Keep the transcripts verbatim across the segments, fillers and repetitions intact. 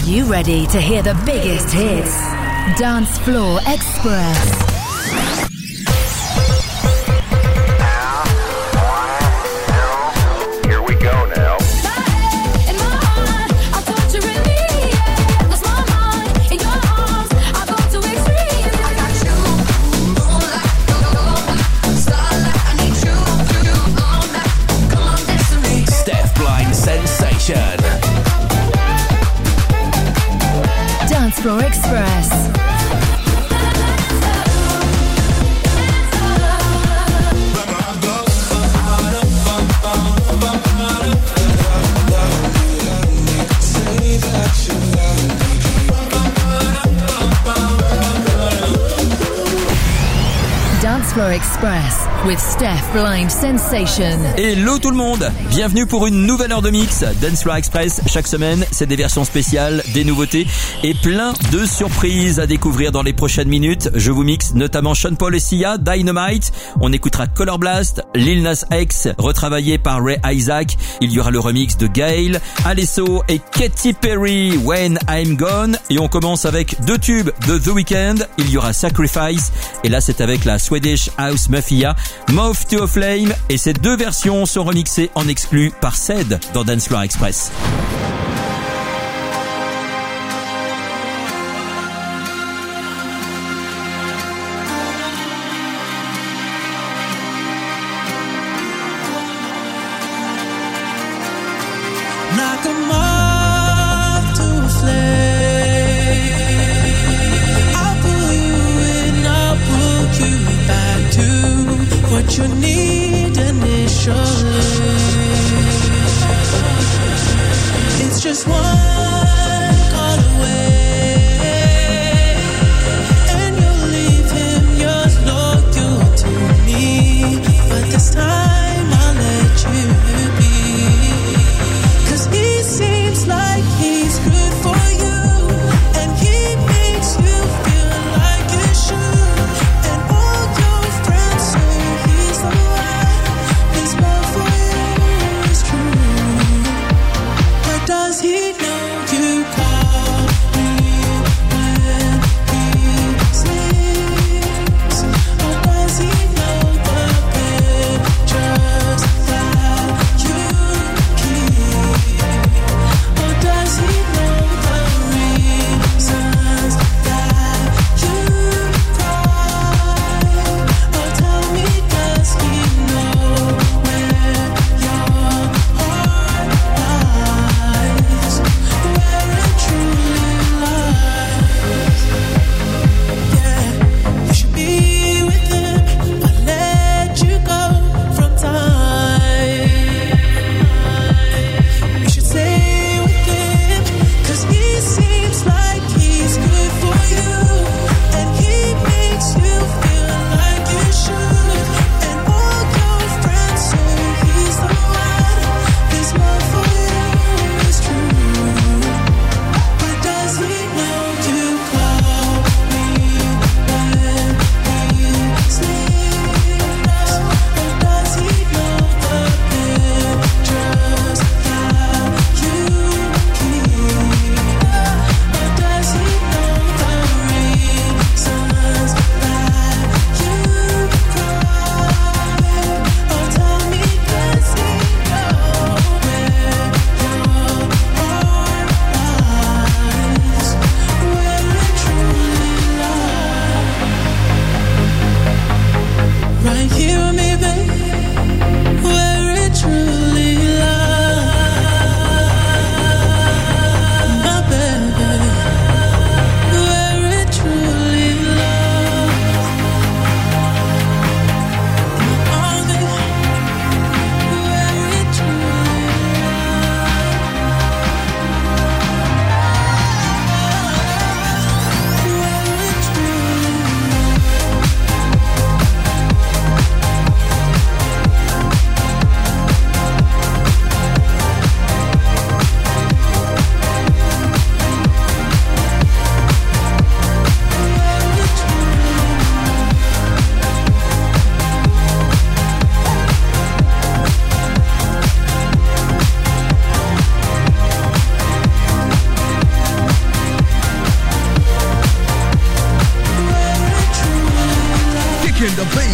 you ready to hear the biggest hits? Dance Floor Express. Dance Floor Express. Dance Floor Express with Steph Blind Sensation. Hello tout le monde, bienvenue pour une nouvelle heure de mix. Dance Floor Express, chaque semaine, c'est des versions spéciales, des nouveautés et plein de surprises à découvrir dans les prochaines minutes. Je vous mixe notamment Sean Paul et Sia, Dynamite. On écoutera Color Blast, Lil Nas X, retravaillé par Ray Isaac. Il y aura le remix de Gayle, Alesso et Katy Perry, When I'm Gone. Et on commence avec deux tubes de The Weeknd. Il y aura Sacrifice et là c'est avec la Swedish House Mafia, Moth to a Flame, et ces deux versions sont remixées en exclu par Ced dans Dance Floor Express. Like a moth to a flame, I'll pull you in, I'll pull you back to what you need initially. It's just one call away, and you'll leave him yours loyal to me. But this time I'll let you be. He seems like he's good for you, and he makes you feel like you should. And all your friends say he's the one. His love for you is true. But does he know you call me when he sleeps? Or does he know the pictures that you keep? Or does he know the reasons that you cry? Or tell me, does he know where your heart lies?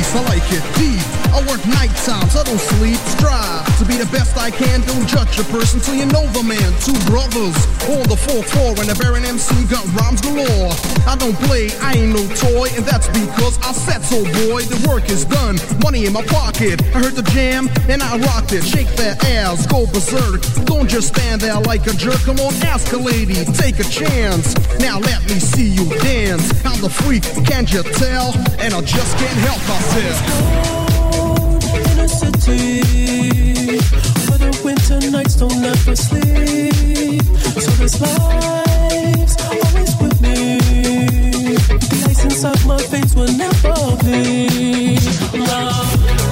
bass, I like it deep. I work night times, I don't sleep. Strive to be the best I can. Don't judge a person till you know the man. Two brothers on the fourth floor, and a Baron M C got rhymes galore. I don't play, I ain't no toy, and that's because I said so, boy. The work is done, money in my pocket. I heard the jam, and I rocked it. Shake that ass, go berserk. Don't just stand there like a jerk. Come on, ask a lady, take a chance. Now let me see you dance. I'm the freak, can't you tell? And I just can't help myself. In a city where the winter nights don't ever sleep, so this life's always with me. The ice inside my face will never bleed. Love,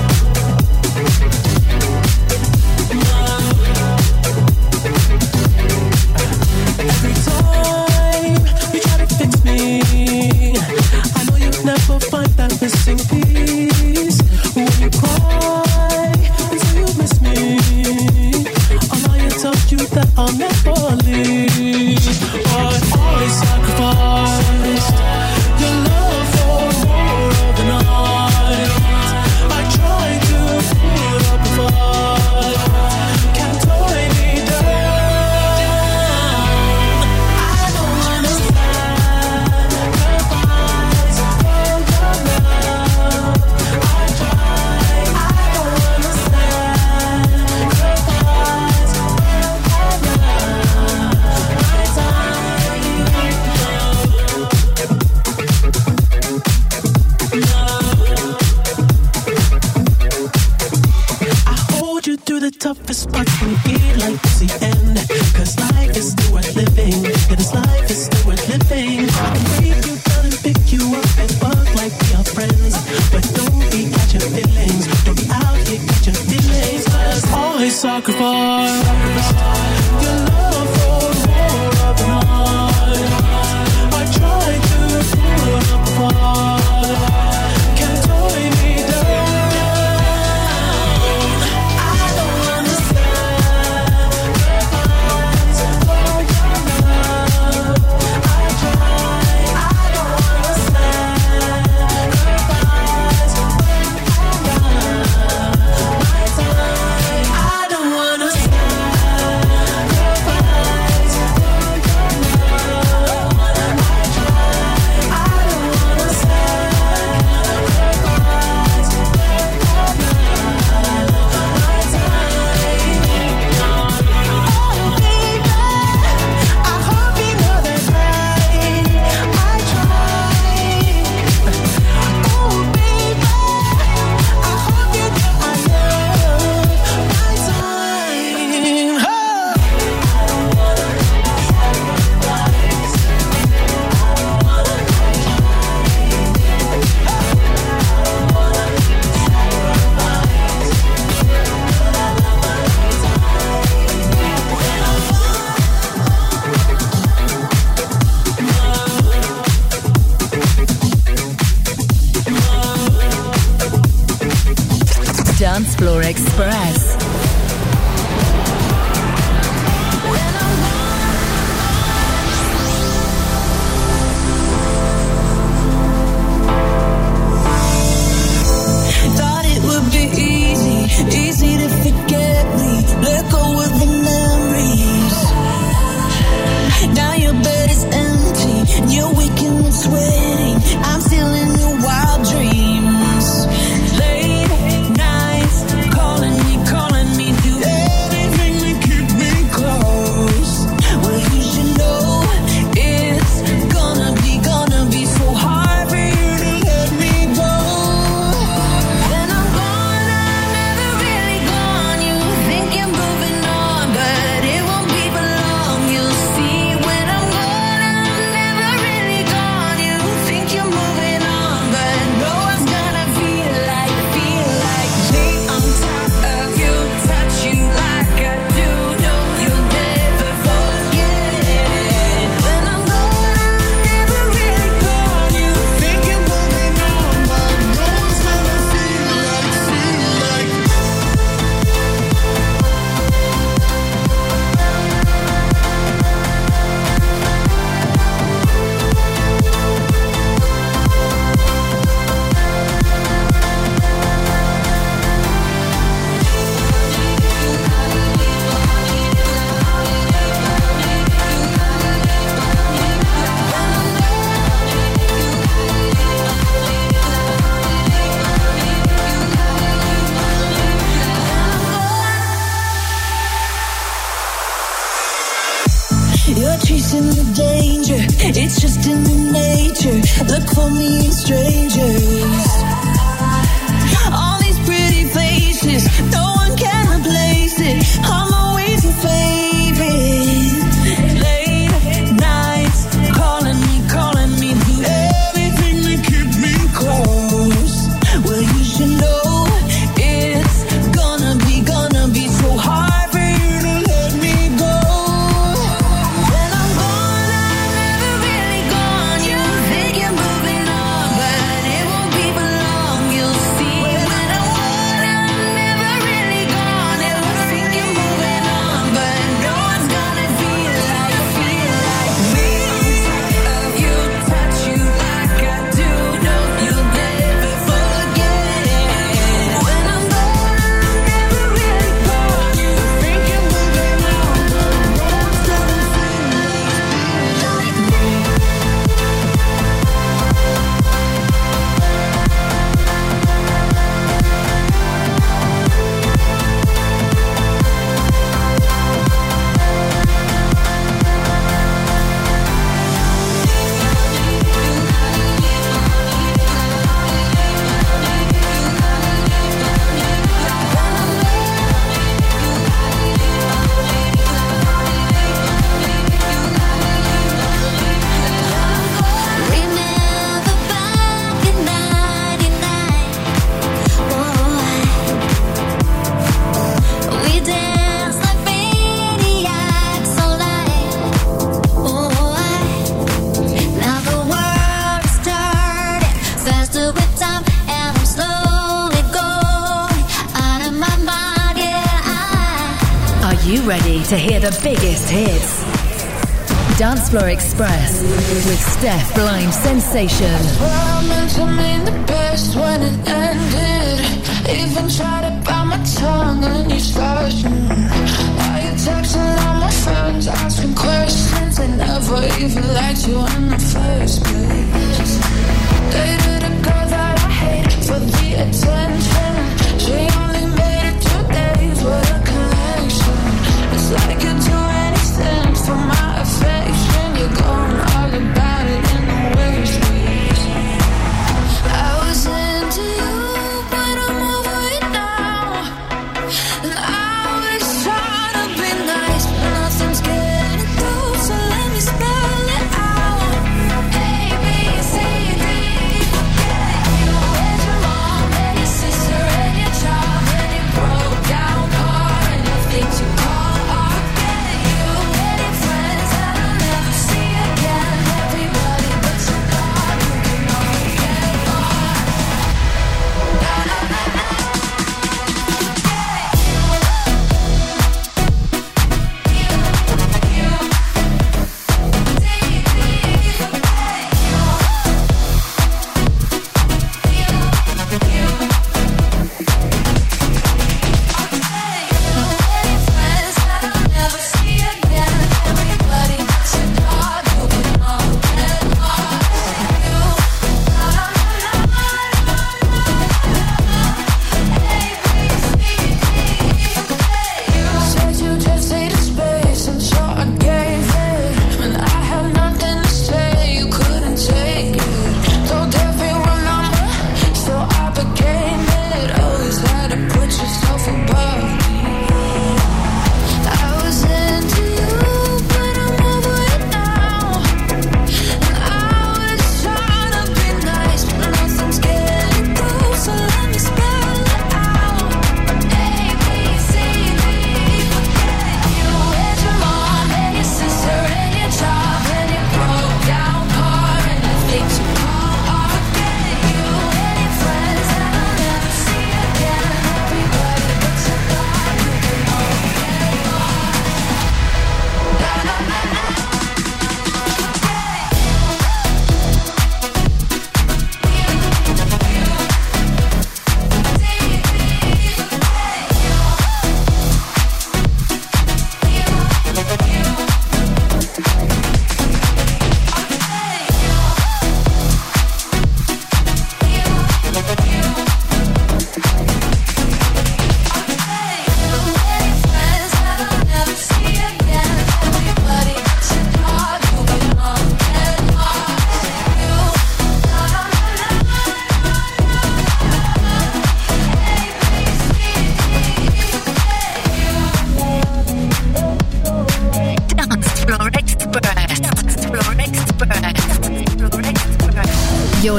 love. Every time you try to fix me, I know you'll never find that missing piece. When you cry and say you miss me, I'll lie and tell you that I'll never leave. But I sacrificed your love for more of the night. I tried to put up a fight, can't tie me down. I don't understand the vibes of your love. I try, I don't understand the vibes of your love. My time, I hold you through the toughest spots when you feel like it's the end. Cause life is still worth living. Yeah, this life is still worth living. I can break you down and pick you up and fuck like we are friends. But don't be catching feelings. Don't be out here catching feelings. Cause I sacrifice your love for more of the night. I try to put up a fight, can't tie me down. I don't understand the vibes for your love. I try, I don't understand the vibes for your love. My time, I don't understand the vibes for your love. I try, I don't understand the vibes for your love. My time. Oh baby, I hope you know that's right. I try. Oh baby, I hope you know I love my time. Oh. I don't wanna sacrifice. I don't wanna Dance Floor Express. Thought it would be easy, easy to forget me, let go of the memories. Now your bed is empty, and you're waking and sweating. I'm still in your wild dreams. Late nights, calling you, calling You're chasing the danger, it's just in the nature. Look for me in strangers. All these pretty faces, no one can replace it. I'm always your favorite. Late nights, calling me, calling me, do everything to keep me close. Well, you should know it's gonna be, gonna be so hard for you to let me go. When I'm gone, I'm never really gone. You think you're moving on, but it won't be for long. You'll see. When I'm gone, I'm never really gone. You think you're moving on, but no one's gonna feel like, feel like me. Of you, touch you like I do. No, you'll never forget it. When I'm gone, I'm never really gone. You think you're moving on, but no one's gonna feel like me. Remember back in ninety-nine, oh, we danced like maniacs all night, oh, now the world is turning faster with time, and I'm slowly going out of my mind, yeah, I Are you ready to hear the biggest hits? Dance Floor Express with Steph Blind Sensation. Well, I meant to mean the best when it ended. Even tried to bite my tongue and you started. Why you texting all my friends, asking questions? They never even liked you in the first place. Dated a girl that I hate for the attention. She only made it two days with a connection. It's like you'd do anything for my affection. You're going all about it in the worst ways. I was into you, but I'm over it now. And I was trying to be nice, but nothing's getting through. So let me spell it out. A B C D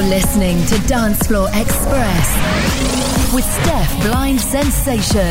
listening to Dance Floor Express with Steph Blind Sensation.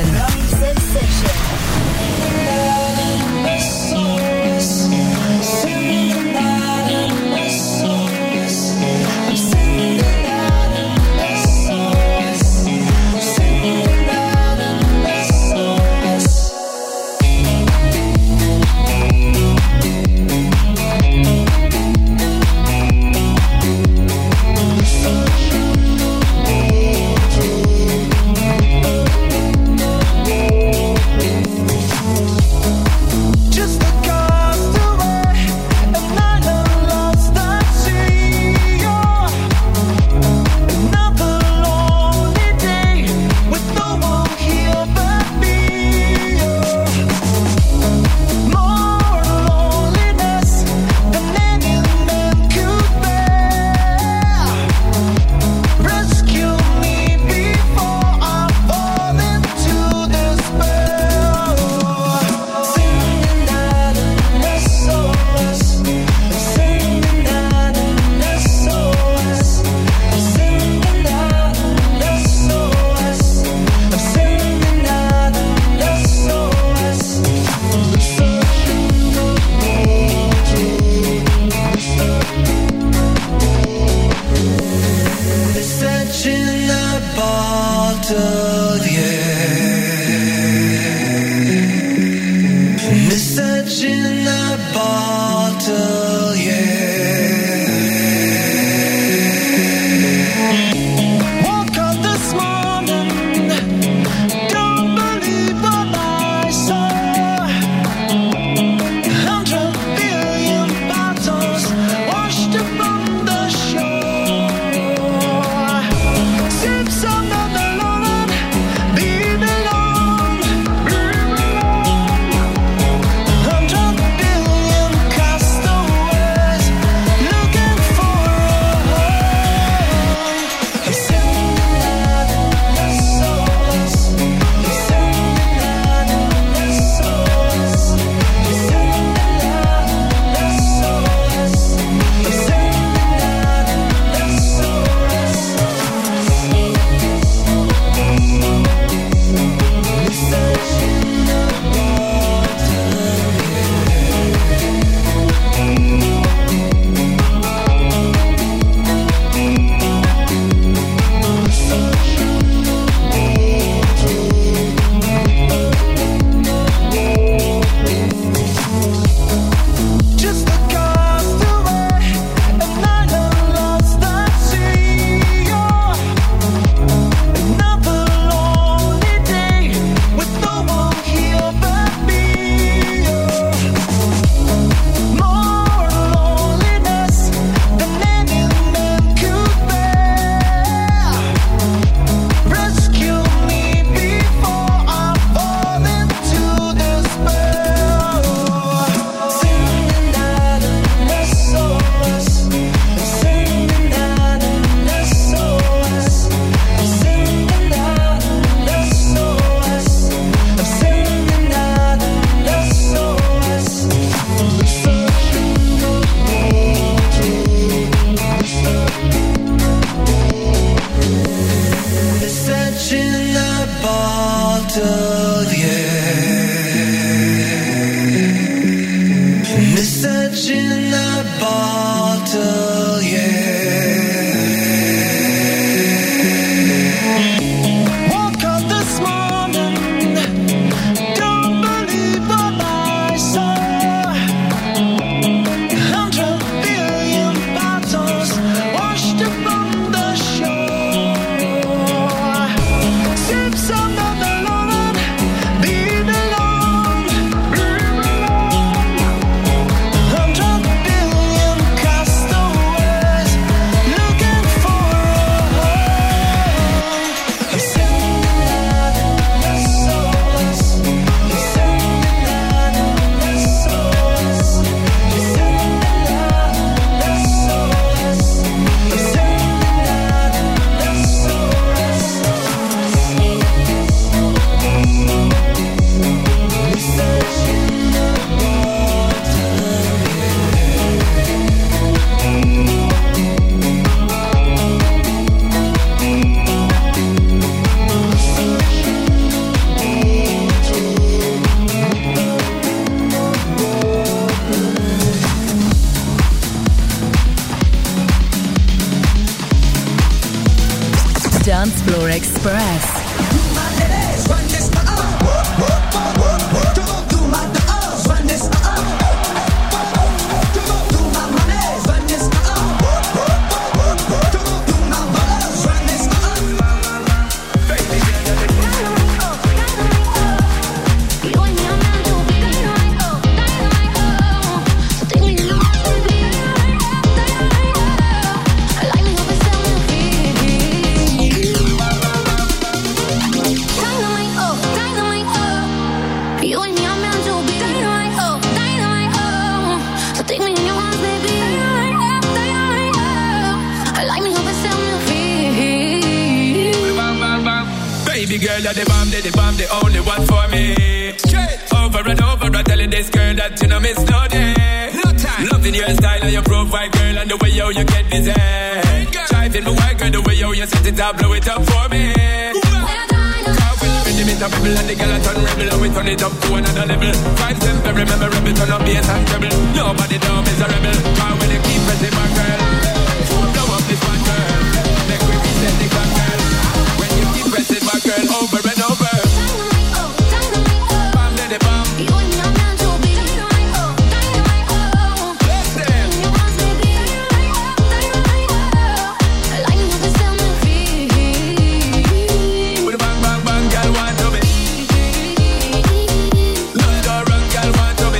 Dance Floor Express. Girl, you're the bomb, the bomb, the only one for me. Straight over and over, I'm telling this girl that you know miss no day. No time. Loving your style and your profile, girl, and the way yo you get busy. Driving my white girl, the way yo you set it up, blow it up for me. Car will rhythm it up, people and the girl a turn rebel, and we turn it up to another level. Vibes them very memorable, turn up bass and treble. Nobody down is a rebel. Car when they keep pressing my girl, blow up this one girl. Make we reset the clock, girl. When you keep pressing my girl over and over. Bam, daddy, bam. Bless them. With a bang, bang, bang, girl want to be. Love the run, girl want to be.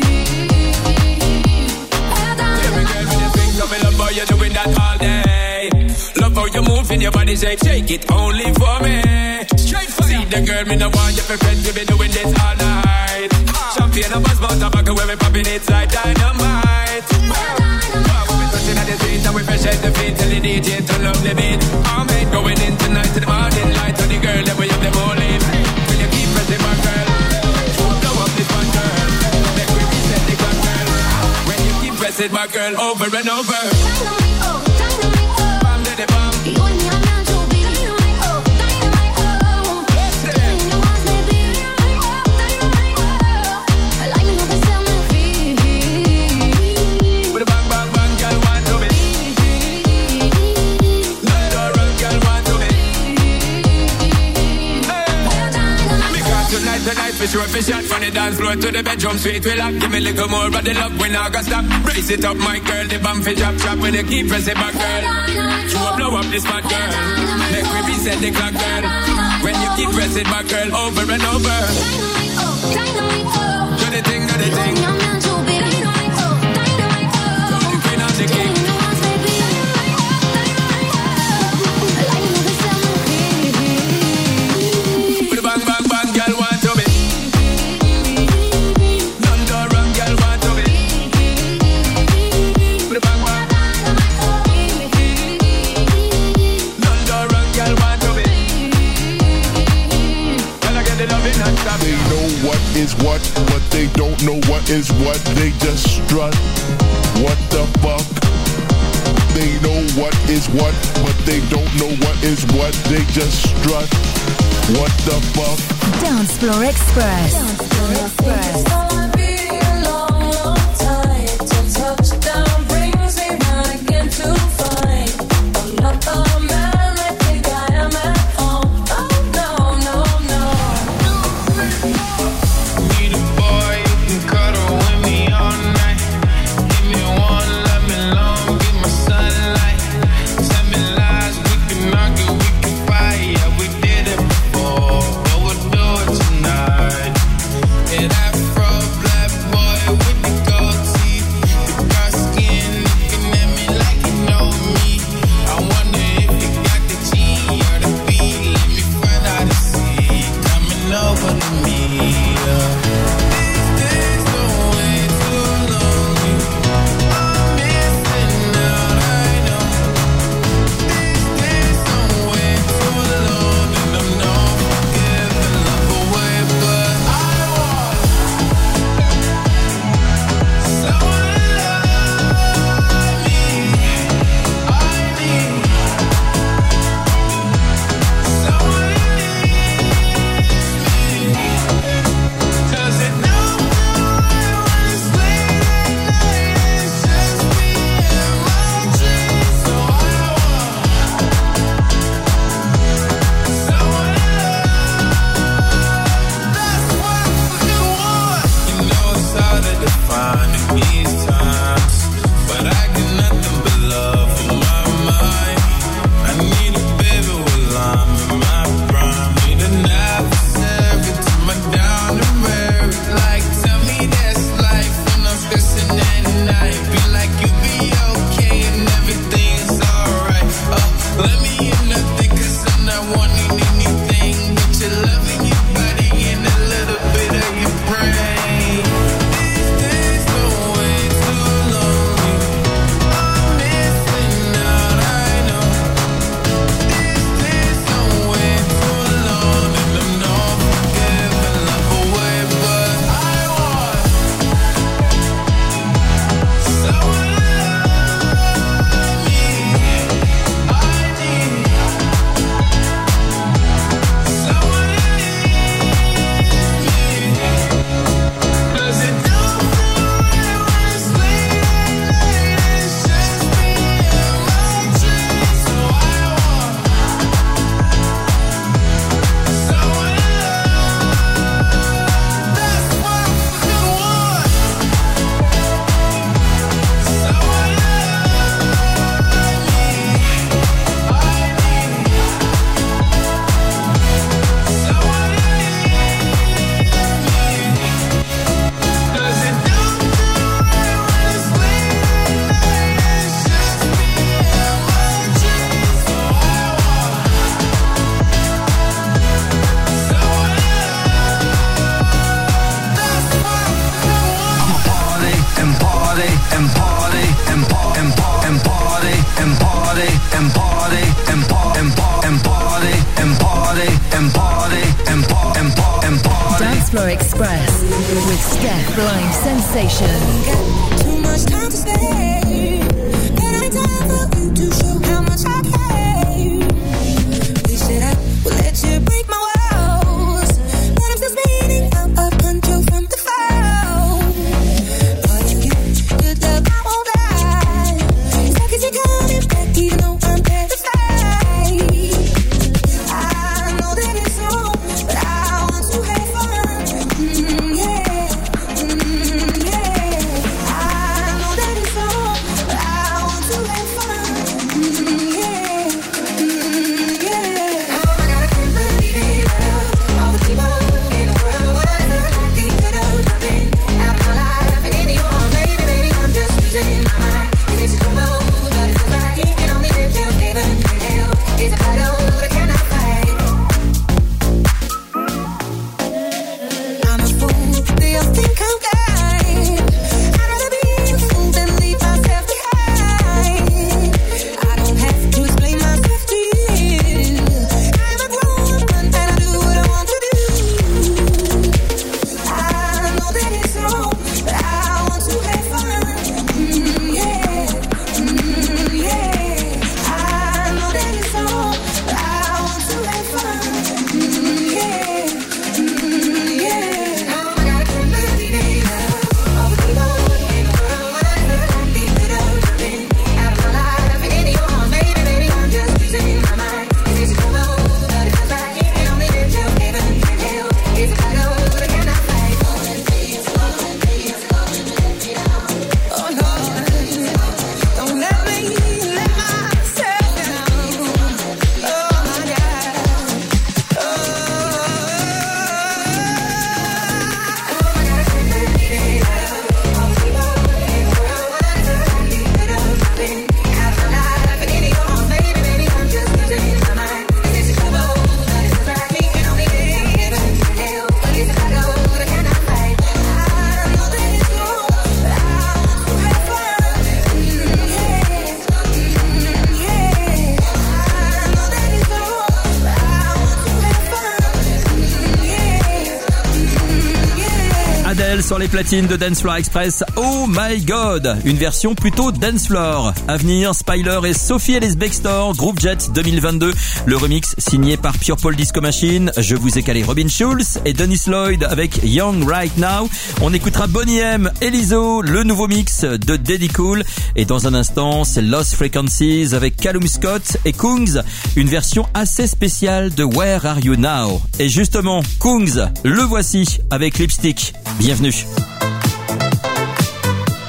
Every girl with your swing, so me love how you doing that all day. Love how you move in your body shape, shake it only for me. See the girl, me no want you for friends, we be doing this all night. Champagne and buzz, buzz, tobacco, where we popping it like dynamite. Wow, we be touching at the street and we fresh at the feet, tell the D J turn up the beat. I'm made going in tonight to the morning light, to the girl that we have them all in. Will you keep pressing my girl? Blow up this one girl, make we reset the clock girl. When you keep pressing my girl over and over. Bam, daddy, bam. Tonight for sure, for shot from the dance floor to the bedroom suite. We lock, give me a little more of the love when I got stop. Brace it up, my girl, the bump for chop chop. When you keep pressing back, girl, you will blow up this fat girl. Make we reset the clock, girl. When you keep pressing back, girl, over and over. Do the thing, do the thing. Do the queen of the king. They know what is what, but they don't know what is what. They just strut. What the fuck? They know what is what, but they don't know what is what. They just strut. What the fuck? Dance Floor Express. Dance Floor Express. It Afro black. these times, but I get nothing but love on my mind. I need a baby while I'm in my prime. Need an adversary to my down and weary. Like, tell me that's life when I'm stressing at night. Be like you be okay and everything's alright. Oh, let me in nothing 'cause I'm not wanting anything but your love and your body and a little bit of your brain. These days go way too lonely. I'm missing out, I know. These days go way too long and I'm not forgiving love away, but I want someone to love me. I need someone to leave me. 'Cause it don't feel right when it's late at night. It's just me and my dreams. So I want someone to love. That's what I fucking want. Someone to love me. I need someone to leave me. 'Cause it don't feel right when it's late at night. It's just me and my dreams. So I want someone to love. That's what I fucking want. Party and party and party and party and party and party and party and party and party and party and party and party and party and party and party and party. Dance Floor Express with Steph Blind Sensation. Too much time to spare. There ain't time for you to show how much I care. Wish that I would let you break my walls, but I'm still spinning out of control from the fall. But you get good love, I won't die. It's like you're coming back, even though I'm terrified. I know that it's wrong, but I want to have fun. Mm, yeah, mm, yeah. I know that it's wrong, but I want to have fun. Mm, yeah, mm, yeah. Oh, I gotta keep believing all the people in the world. What is it like they could have been out of my life? And anyone, baby, baby, I'm just losing my mind. It is trouble, but it's like you can only live till heaven and hell. It's a battle that I cannot fight. I'm a fool, they all think I'm kind. I'd rather be a fool than leave myself behind. I don't have to explain myself to you. I'm a grown woman and I do what I want to do. I know that it's wrong, but I want to have fun. Mm, yeah, mm, yeah. I know that it's wrong, but I want to have fun. Mm, yeah, mm, yeah. Oh, I gotta keep believing all the people in the world. What is it like they could have been out of my life? And anyone, baby, baby, I'm just losing my mind. It is trouble, but it feels like you can only live till heaven and hell. It's a battle that I cannot fight. Oh no, don't let me let myself down. Oh my God, oh. Oh, I gotta keep believing all the people in the world. What is it like they could have been out of my life? And anyone, baby, baby, I'm just losing my mind. It's a trouble, but it feels like we can only live heaven and hell. It's a battle that I cannot fight. I know that it's wrong, but I want to have fun. Mm, yeah, mm, yeah. I know that it's wrong, but I want to have fun. Mm, yeah, mm, yeah. Adele sur les platines de Dance Floor Express. Oh my God, une version plutôt dance floor. À venir, Spyler et Sophie Ellis Bextor, Groupe Jet deux mille vingt-deux. Le remix signé par Pure Paul Disco Machine. Je vous ai calé Robin Schulz et Dennis Lloyd avec Young Right Now. On écoutera Boney M, Elizo, le nouveau mix de Daddy Cool. Et dans un instant, c'est Lost Frequencies avec Callum Scott et Kungs. Une version assez spéciale de Where Are You Now. Et justement, Kungs, le voici avec Lipstick. Bienvenue.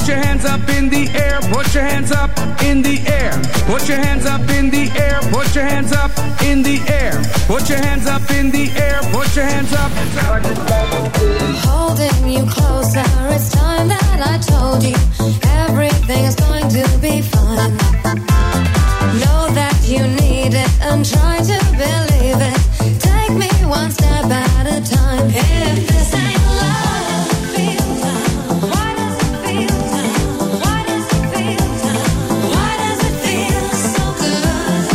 Put your hands up in the air, put your hands up in the air. Put your hands up in the air, put your hands up in the air. Put your hands up in the air, put your hands up. Holding you closer, it's time that I told you everything is going to be fine. Know that you need it and try to believe it. Take me one step at a time. If this ain't love, feel love. Why does it feel love? Why does it feel love? Why does it feel so good?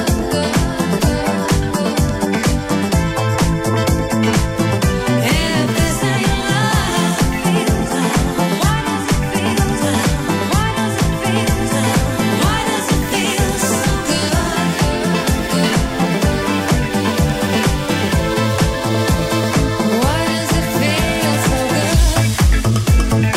If this ain't love, feel love. Why does it feel love? Why does it feel love? Why does it feel so good? Why does it feel so good?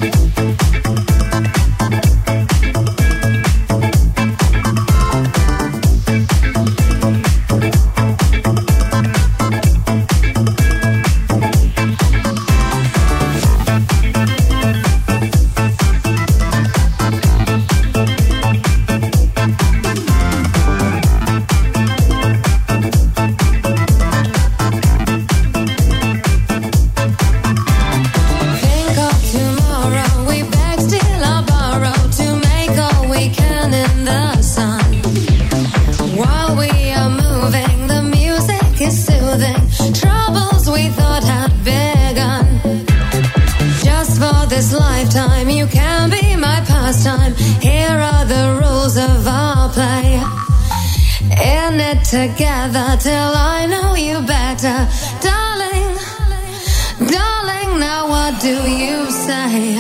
Think of tomorrow, we beg, steal or borrow to make all we can in the sun. While we are moving, the music is soothing troubles we thought had begun. Just for this lifetime, you can be my pastime. Here are the rules of our play. In it together till I know you better, darling. Darling, now what do you say?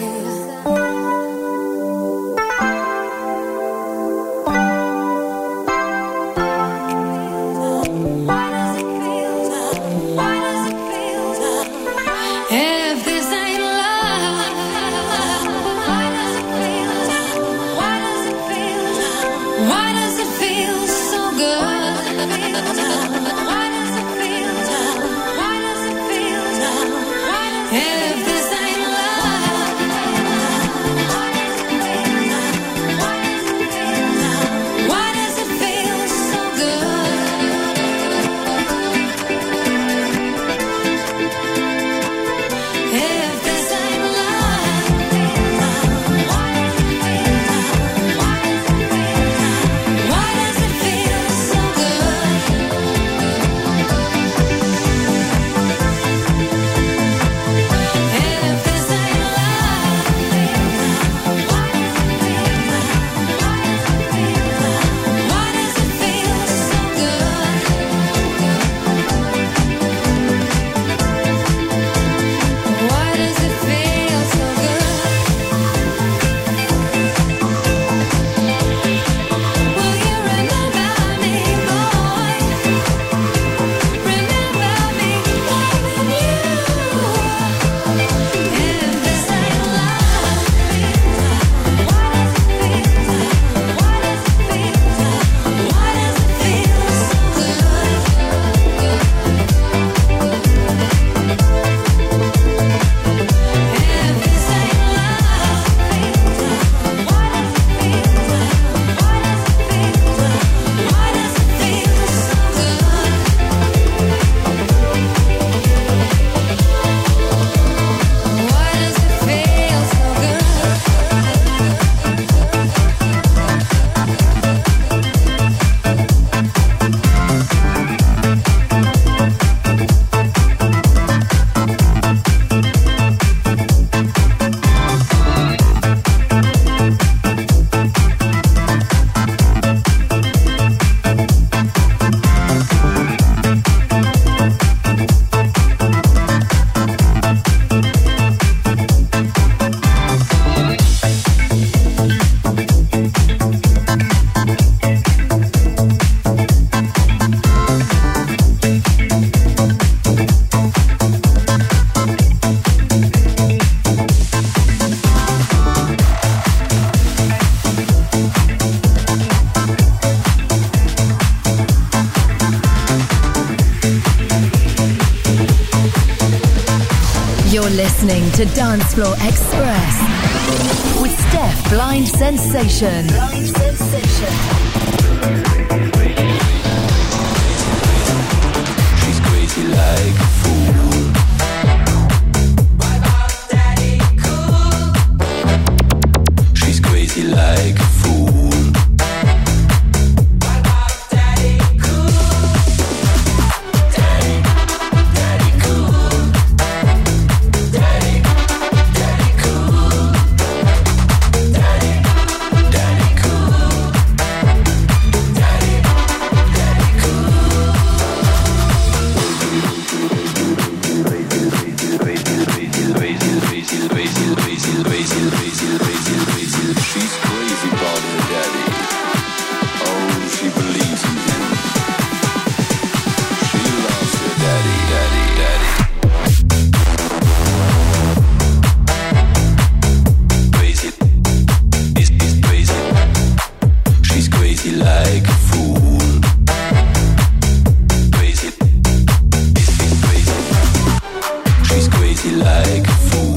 Why does it feel love? Why does it feel love? If this ain't love, why does it feel love? Why does it feel love? Why does it feel so good? Why does it feel love? Why does it feel love? If this ain't You're listening to Dance Floor Express with Steph Blind Sensation. Blind Sensation. She's crazy like a fool. Daddy cool. She's crazy like a fool. Daddy cool. Daddy, daddy cool. Daddy, daddy cool. Daddy, daddy cool. Daddy, daddy She's crazy about her daddy. Oh, she believes in him. She loves her daddy, daddy, daddy. Crazy, is is crazy. She's crazy like a fool. Crazy, is is crazy. She's crazy like a fool.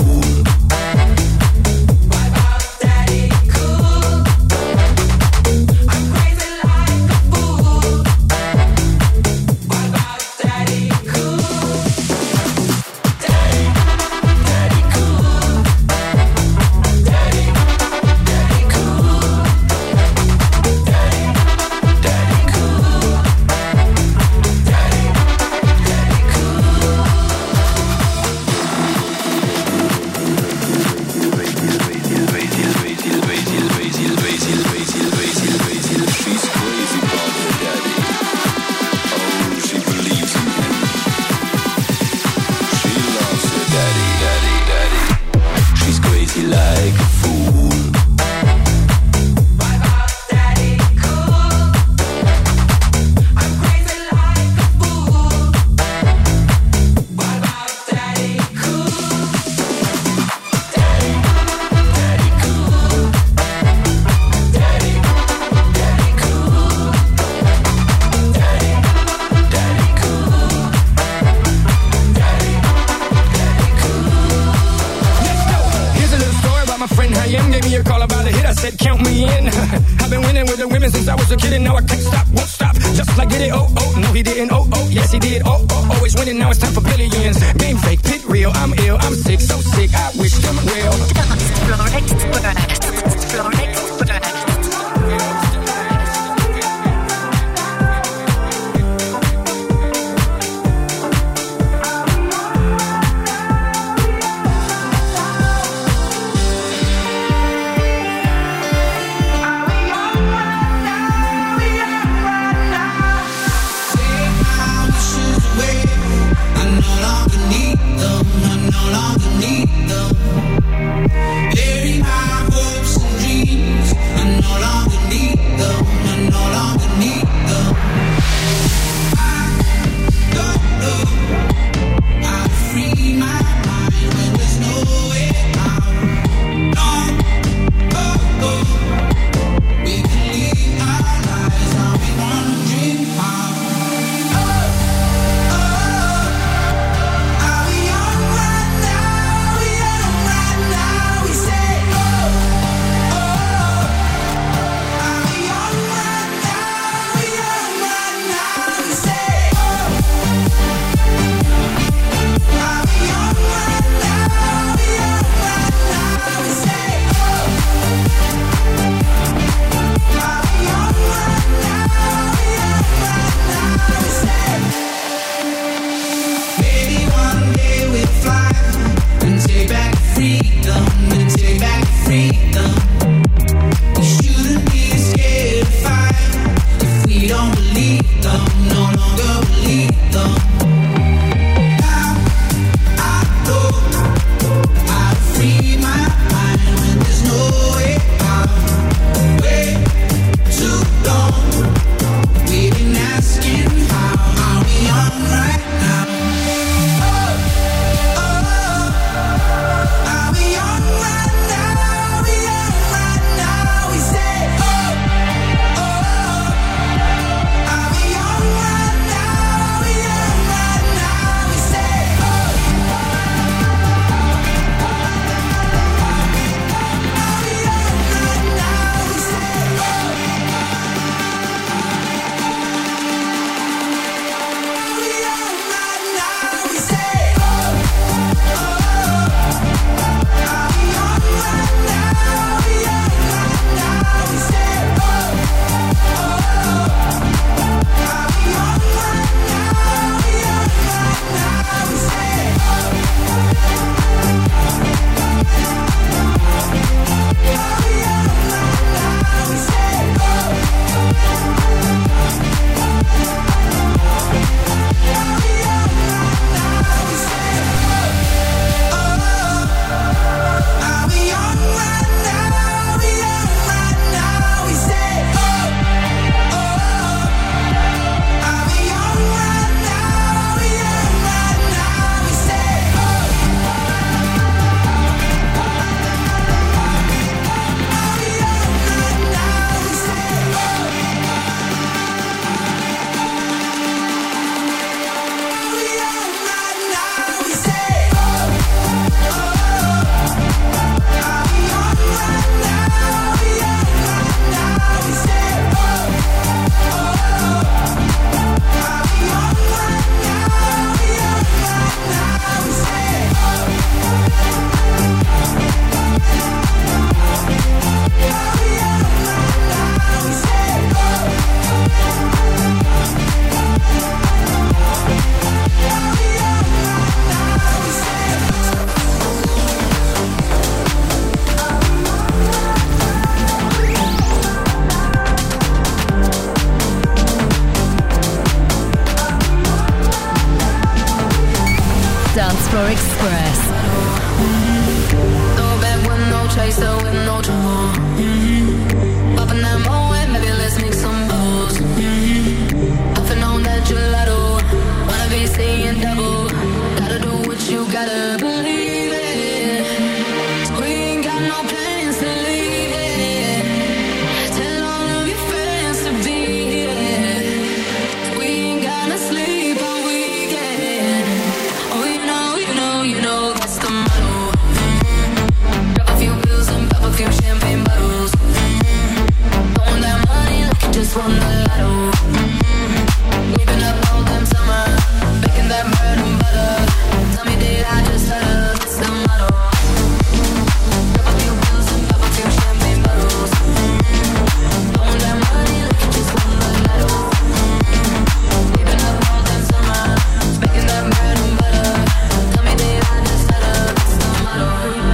Dance Floor Express. No bad one, no chaser with no trouble. Mm-hmm. Popping that moe, maybe let's make some bubbles. Mm-hmm. Puffing on that gelato, wanna be seeing double. Gotta do what you gotta believe it. We ain't got no plans to leave it. Tell all of your friends to be here. We ain't gonna sleep all weekend. Oh, you know, you know, you know that's the motto. Drop a few pills and pop a few champagne bottles. Throwing that money like you just won the lotto. We've been up all damn summer, baking that bread and butter. Tell me, did I just stutter? That's the motto. Drop a few pills and pop a few champagne bottles. Throwing that money like you just won the lotto. We've been up all damn summer, baking that bread and butter. Tell me, did I just stutter? That's the motto.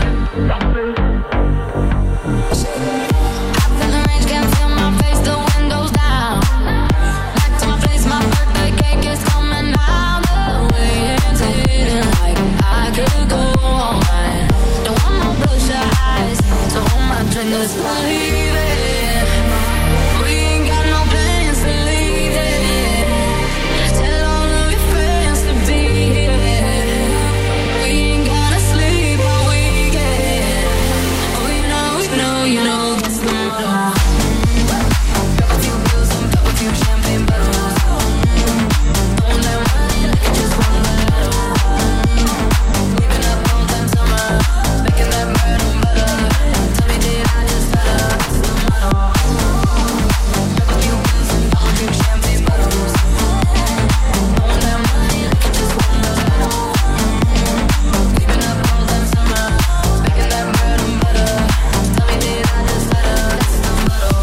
I feel the range, can't feel my face, the windows down. Back to my place, my birthday cake is coming out the way it's hitting like I could go all night. Don't want no bloodshot eyes, so hold my drink, let's believe it. We ain't got no plans to leave it. Tell all of your friends to be here. We ain't gonna sleep all weekend. Oh, you know, you know, you know that's the motto. Drop a few pills and pop a few champagne bottles. Throwing that money like you just won the lotto. We've been up all damn summer, making that bread and butter. Tell me, did I just stutter? That's the motto. Drop a few pills and pop a few champagne bottles. Throwing that money like you just won the lotto. We've been up all damn summer, making that bread and butter. Tell me, did I just stutter? That's the motto.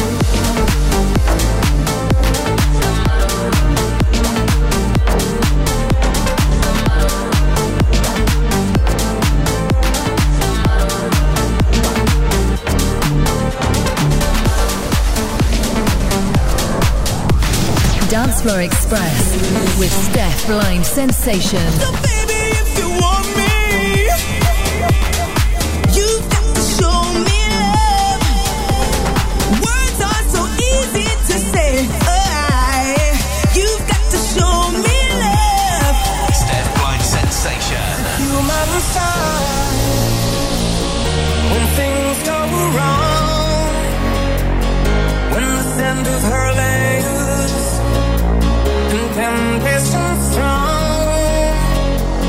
Dance Floor Express with Steph Blind Sensation. So baby, if you want me, you've got to show me love. Words are so easy to say. Oh, you've got to show me love. Steph Blind Sensation. Human side. When things go wrong, when the scent of her legs and temptation strong,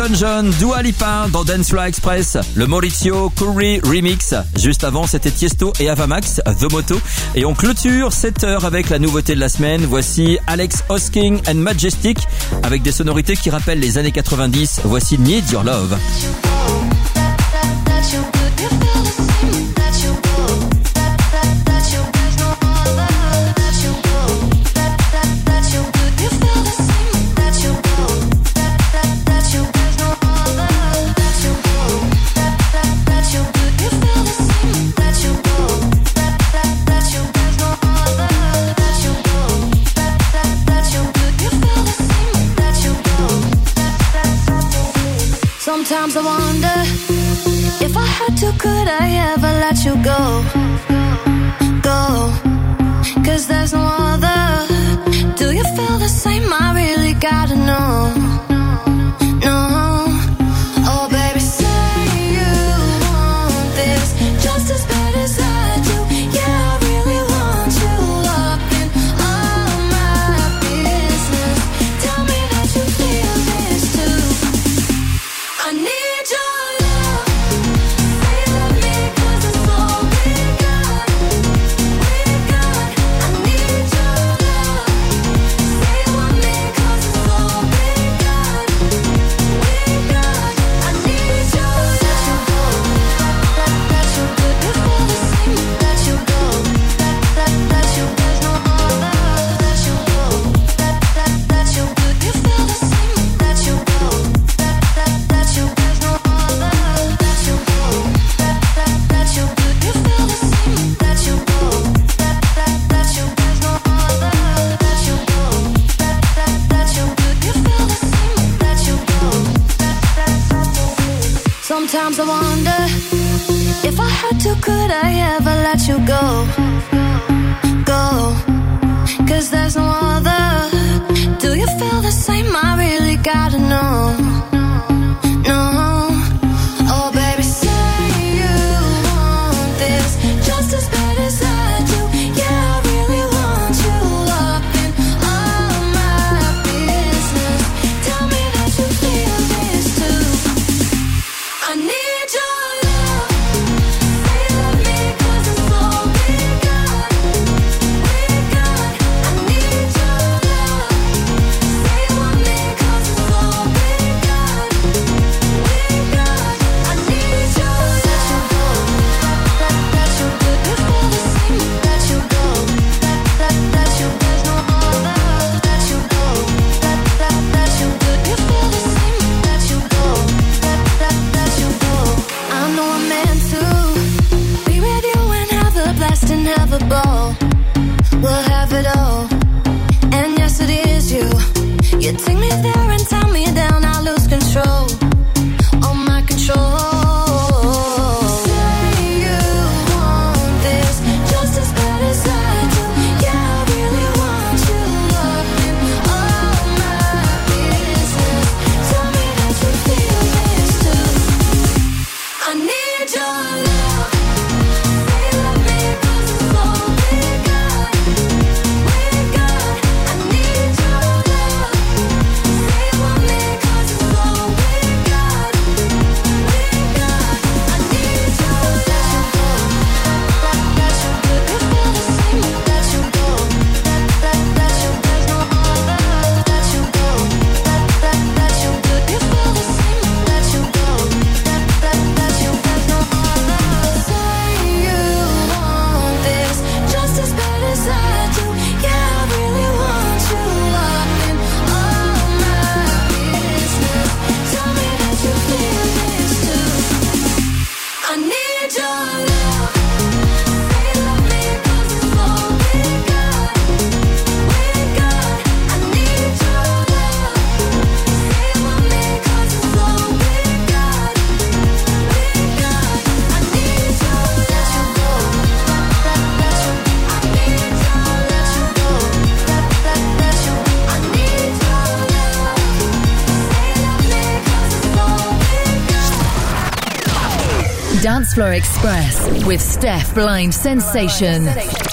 Elton John, Dua Lipa dans Dance Floor Express, le Maurizio Curry remix. Juste avant, c'était Tiesto et Avamax, The Moto. Et on clôture cette heure avec la nouveauté de la semaine. Voici Alex Hosking and Majestic avec des sonorités qui rappellent les années quatre-vingt-dix. Voici Need Your Love. Sometimes I wonder if I had to, could I ever let you go? Go, cause there's no other. Do you feel the same? I really gotta know. No, oh baby, say you want this just as bad as I do. Yeah, I really want you up in all my business. Tell me that you feel this too. I need your love. Say you love me 'cause it's all we got. We got. I need your love. Say you want me 'cause it's all we got. We got. I need your love. Let you go. Let you feel the same. Let you go. Let let you there's no other. Let you go. Let let let you you feel the same. Let you go. Let let you there's no other. Let you go. Let let let you you feel the same. Let you go. Let let let you there's no other. Let you go. Let let let you you feel the same. Let you go. Sometimes I wonder if I had to, could I ever let you go? Go, cause there's no other. Do you feel the same? I really gotta know. No, oh baby, say you want this just as bad as I do. Yeah, I really want you up in all my business. Tell me that you feel this too. I need your love. Say you love me 'cause it's all we got. We got. I need your love. Say you want me 'cause it's all we got. We got. I need your love. Let let you go. You feel the same. Let you go. Let let let you there's no other. Let you go. Let let let you you feel the same. Let you go. Let let let you go. I know I'm meant to be with you and have a blast and have a ball. We'll have it all. And yes, it is you. You take me there and tie me down. I lose control. All my control. Say you want this just as bad as I do. Yeah, I really want you up in all my business. Tell me that you feel this too. I need your love. Say you love me 'cause it's all we got. We got. I need your love. Say you want me 'cause it's all we got. We got. I need your love. Let let you go. You feel the same. Let you go. Let let let you there's no other. Let you go. Let let let you you feel the same. Let you go. Let let let you there's no other. Say you want this just as bad as I do. Yeah, I really want you up in all my business. Tell me that you feel this too. I need your love. Say you love me 'cause it's all we got. We got. I need your love. Say you want me 'cause it's all we got. We got. I need your love. Let you go. Let let you. I need your let you go. Let let let you. I need your love. Say you love me 'cause it's all we got. Dance Floor Express with Steph Blind Sensation.